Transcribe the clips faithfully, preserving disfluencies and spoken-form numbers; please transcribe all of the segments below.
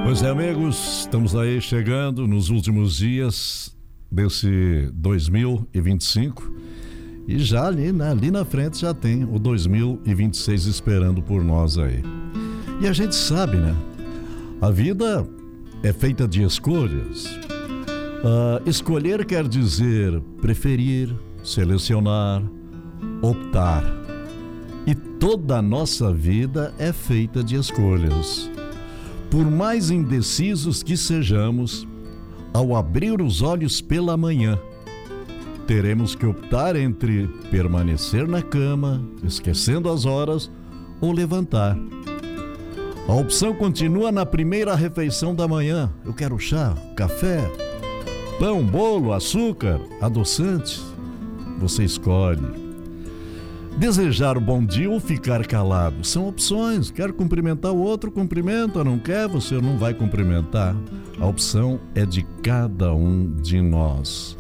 Pois é, amigos, estamos aí chegando nos últimos dias desse dois mil e vinte e cinco e já ali, né, ali na frente já tem o dois mil e vinte e seis esperando por nós aí. E a gente sabe, né? A vida é feita de escolhas. Uh, escolher quer dizer preferir, selecionar, optar. E toda a nossa vida é feita de escolhas. Por mais indecisos que sejamos, ao abrir os olhos pela manhã, teremos que optar entre permanecer na cama, esquecendo as horas, ou levantar. A opção continua na primeira refeição da manhã. Eu quero chá, café, pão, bolo, açúcar, adoçante. Você escolhe. Desejar o bom dia ou ficar calado são opções. Quer cumprimentar o outro, cumprimenta. Não quer, você não vai cumprimentar. A opção é de cada um de nós.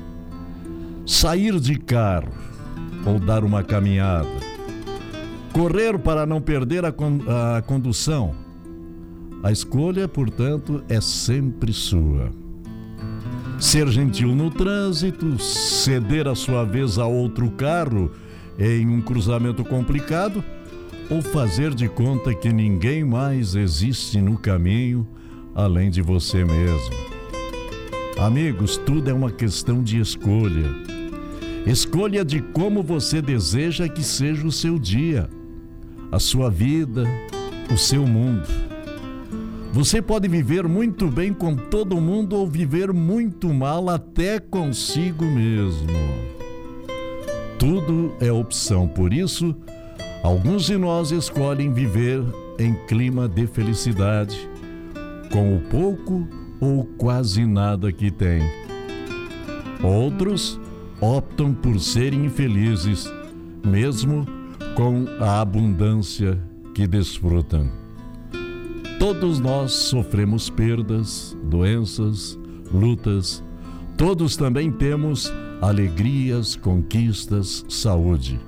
Sair de carro ou dar uma caminhada. Correr para não perder a, con- a condução. A escolha, portanto, é sempre sua. Ser gentil no trânsito, ceder a sua vez a outro carro em um cruzamento complicado, ou fazer de conta que ninguém mais existe no caminho além de você mesmo. Amigos, tudo é uma questão de escolha. Escolha de como você deseja que seja o seu dia, a sua vida, o seu mundo. Você pode viver muito bem com todo mundo ou viver muito mal até consigo mesmo. Tudo é opção, por isso, alguns de nós escolhem viver em clima de felicidade, com o pouco ou quase nada que têm. Outros optam por serem infelizes, mesmo com a abundância que desfrutam. Todos nós sofremos perdas, doenças, lutas. Todos também temos alegrias, conquistas, saúde.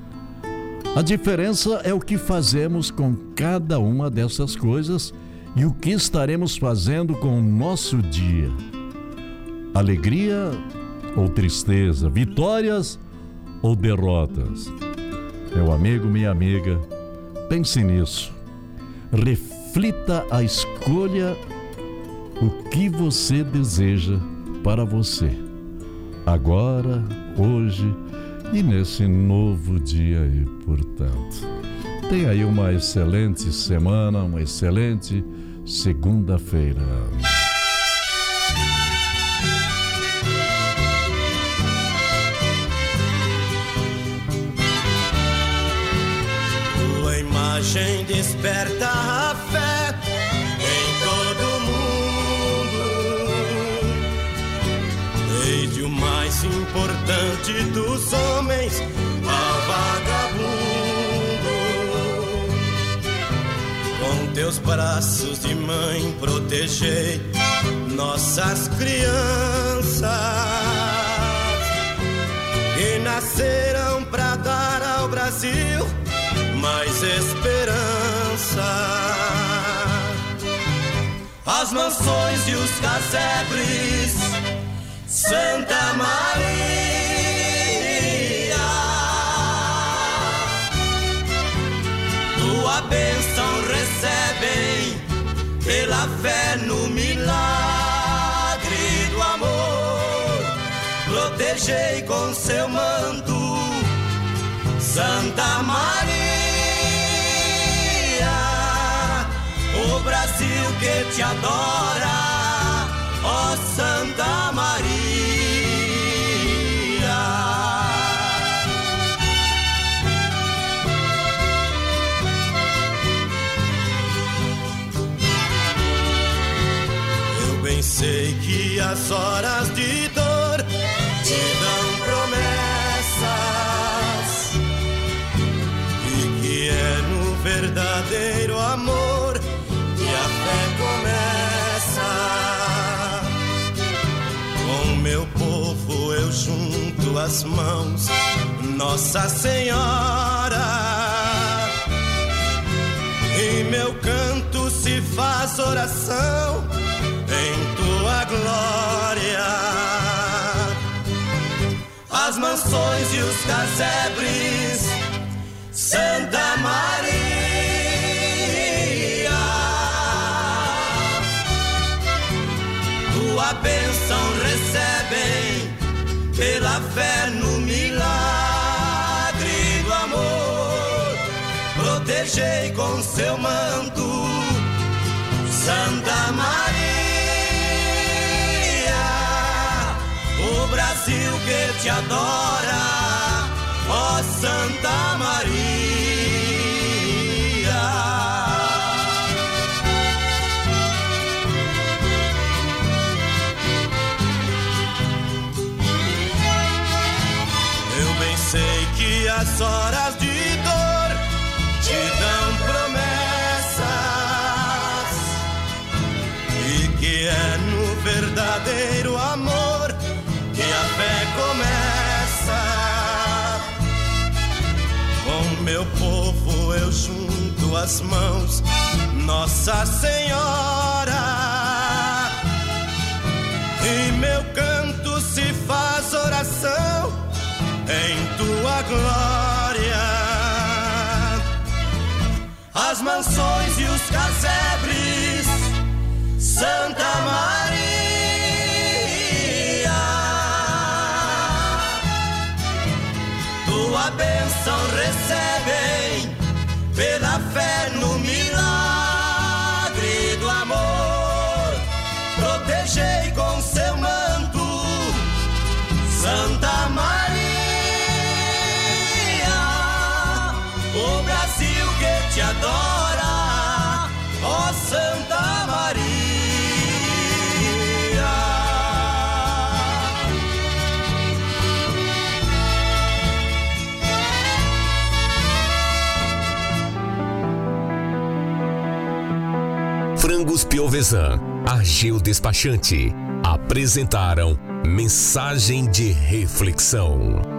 A diferença é o que fazemos com cada uma dessas coisas e o que estaremos fazendo com o nosso dia. Alegria ou tristeza, vitórias ou derrotas. Meu amigo, minha amiga, pense nisso. Reflita a escolha, o que você deseja para você. Agora, hoje e nesse novo dia aí, portanto. Tenha aí uma excelente semana, uma excelente segunda-feira. Tua imagem desperta a fé em todo mundo, desde o mais importante dos homens ao vagabundo. Com teus braços de mãe protegei nossas crianças que nasceram pra dar ao Brasil mais esperança. As mansões e os casebres, Santa Maria, tua bênção recebem pela fé no milagre do amor. Protegei com seu manto, Santa Maria, o Brasil que te adora, ó Santa Maria. Eu bem sei que as horas de dor te dão promessas e que é no verdadeiro amor que a fé começa. Com meu povo eu junto as mãos, Nossa Senhora, e meu canto se faz oração em tua glória. As mansões e os casebres, Santa Maria, tua bênção recebem pela fé no milagre do amor. Protegei com seu manto, Santa Maria, o Brasil que te adora, ó Santa Maria. Eu bem sei que as horas de dor te dão promessas, e que é no verdadeiro amor que a fé começa. Com meu povo eu junto as mãos, Nossa Senhora, e meu canto se faz oração em tua glória. As mansões e os casebres, Santa Maria, tua bênção recebem pela fé no milagre do amor. Protegei com seu manto, Santa Maria, o Brasil que te adora, ó Santa Maria. Frangos Piovesan, Ageu Despachante, apresentaram Mensagem de Reflexão.